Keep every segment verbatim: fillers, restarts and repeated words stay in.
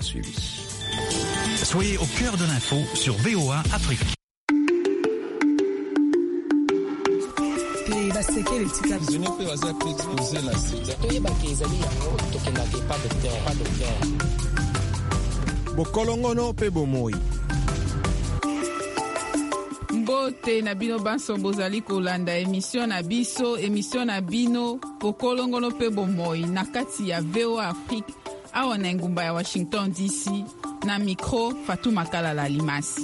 d'avoir suivi. Soyez au cœur de l'info sur V O A Afrique. Bokolongono pe bomoi. Mbote na bino banso bozali kolanda émission na biso émission na bino bokolongono pe bomoi na kati ya V O A Afrique awa na ngumba ya Washington D C na micro Fatou Makalala Limasi.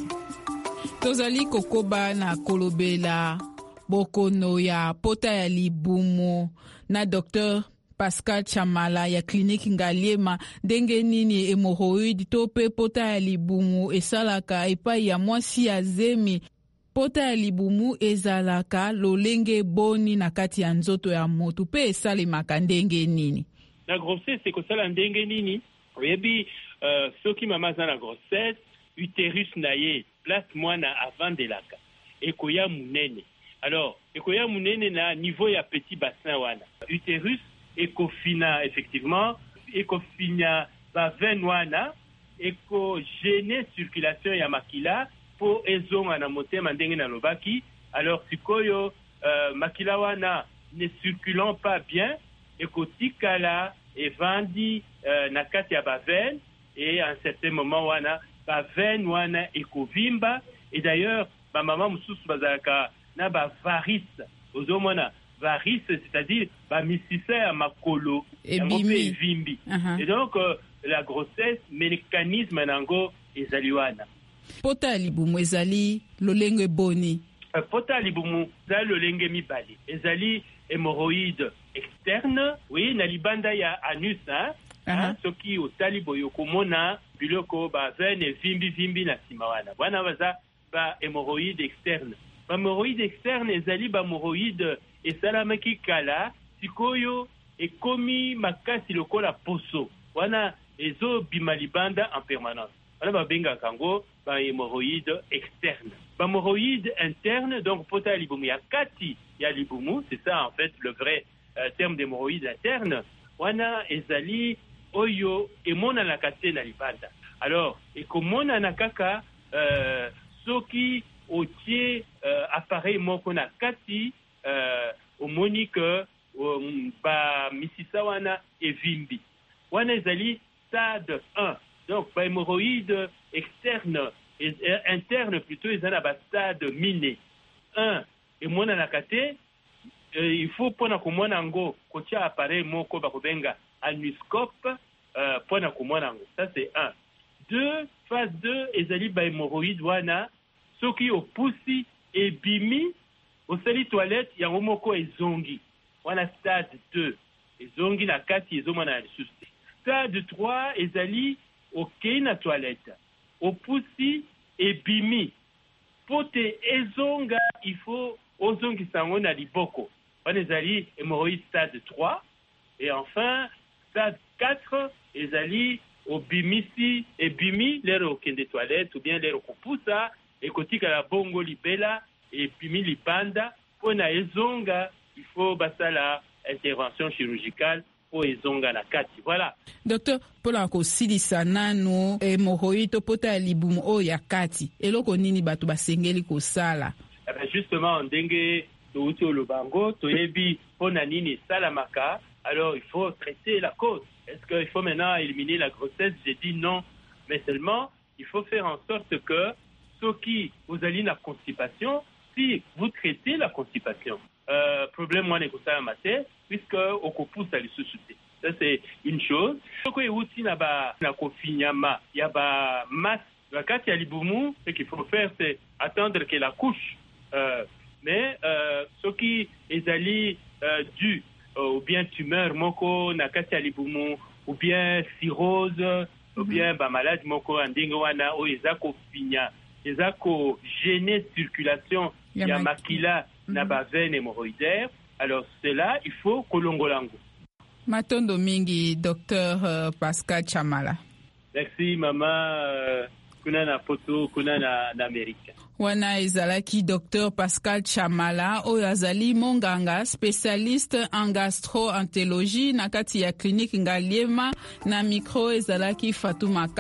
Tozali kokoba na kolobela bokono ya pota ya libumu na Docteur Pascal Chamala ya clinique Ngaliema ndenge nini hémorroïde to pe pota ya libumu esalaka epai ya mwasi ya zemi. Pota ya libumu ezalaka lolenge boni na kati ya nzoto ya motu pe esalemaka ndenge nini. La grossesse c'est kosala ndenge nini? Oyebi uh, soki mama za na grossesse utérus na ye place mwana avant de laka ekoya munene. Alors ekoya munene na niveau ya petit bassin wana. Utérus ekofina effectivement ekofina ba veine wana eko gêner circulation ya makila po ezonga na motema ndenge na lobaki. Alors sikoyo uh, makila wana ne circulant pas bien ekotikala evandi uh, na kati ya ba veine et à un certain moment wana ba veine wana ekovimba et d'ailleurs ba mama mususu bazalaka na ba varice ozomona varice c'est-à-dire ba misisa ya makolo ya mope vimbi. Uh-huh. Et donc euh, la grossesse mécanisme nango ezali wana. Pota ya libumu ezali lolenge boni. Uh, pota ya libumu ezali lolenge mibale. Ezali hémorroïde externe, oui, na libanda ya anus, hein. Uh-huh. Soki otali boyo komona biloko ba veine vimbi vimbi na sima wana. Wana baza ba hémorroïde externe. Ba hémorroïde externe ezali ba hémorroïde esalamaki kala sikoyo ekomi makasi lokola poso. Wana ezo bima libanda en permanence. Wana ba benga kango ba hémorroïde externe. Ba hémorroïde interne donc pota ya libumu ya kati ya libumu, c'est ça en fait le vrai euh, terme d'hémorroïde interne. Wana ezali oyo emona na kate na libanda. Alors ekomona na kaka euh, soki otie euh, appareil moko na kati euh, omoni que um, ba misisa wana evimbi. Wana ezali stade un. Donc ba hémorroïde externe et euh, interne plutôt ezana ba stade miné. un emona na kate euh, il faut pona komona ngo kotia appareil moko bakobenga anuscope euh, pona komona ngo. Ça c'est un. deux phase deux ezali ba hémorroïde wana soki opusi ebimi osali toilette yango moko ezongi. Wana stade deux. Ezongi na kati ezomona na lisusu. Stade trois ezali okei na toilette. Opusi ebimi. Pote ezonga il faut ozongi sango na liboko. Wana ezali hémorroïde stade trois. Et enfin stade quatre ezali obimisi ebimi lero okende toilette ou bien lero kopusa ekotika la bongo libela et pimi lipanda pona ezonga il faut basala intervention chirurgicale pour ezonga na kati. Voilà. Docteur, pola ko silisa nanu hémorroïde pota ya libumu o ya kati eloko nini bato basengeli ko sala? Eh ben justement ndenge touti olobango toyebi pona nini salamaka. Alors il faut traiter la cause. Est-ce qu'il faut maintenant éliminer la grossesse? J'ai dit non, mais seulement il faut faire en sorte que ceux qui vous allez la constipation, si vous traitez la constipation, euh, problème moi n'est que ça matin, puisque au pousse à l'issue. Ça c'est une chose. Ce que aussi n'a pas na confinement, il y a ba masse. Quand il y a libumu, ce qu'il faut faire c'est attendre qu'elle accouche. Euh, mais euh, ce qui est allé euh, dû ou bien tumeur moko na kati ya libumu ou bien cirrhose mm-hmm. ou bien ba malade moko andinga wana o ezako finya ezako gêner circulation ya, ya makila mm-hmm. na ba veine hémorroïdaire. Alors cela il faut kolongolango. Matondo mingi docteur uh, Pascal Chamala. Merci mama uh, kuna na poto kuna na, na Amerika. Wana ezalaki docteur Pascal Chamala oyo azali monganga spécialiste en gastro-entérologie na kati ya clinique Ngaliema na micro ezalaki Fatou Makalala.